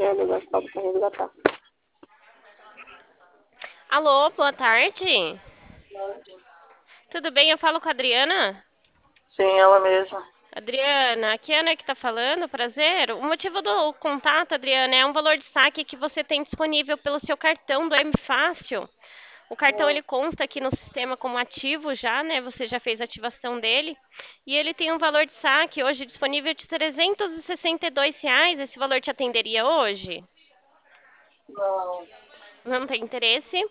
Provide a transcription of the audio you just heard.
ele gostava para resgatar. Alô, boa tarde. Tudo bem? Eu falo com a Adriana? Sim, ela mesma. Adriana, aqui é a Ana que tá falando, prazer. O motivo do contato, Adriana, é um valor de saque que você tem disponível pelo seu cartão do M Fácil. O cartão Hum, ele consta aqui no sistema como ativo já, né? Você já fez a ativação dele. E ele tem um valor de saque hoje disponível de R$ 362. Esse valor te atenderia hoje? não, Não tem interesse?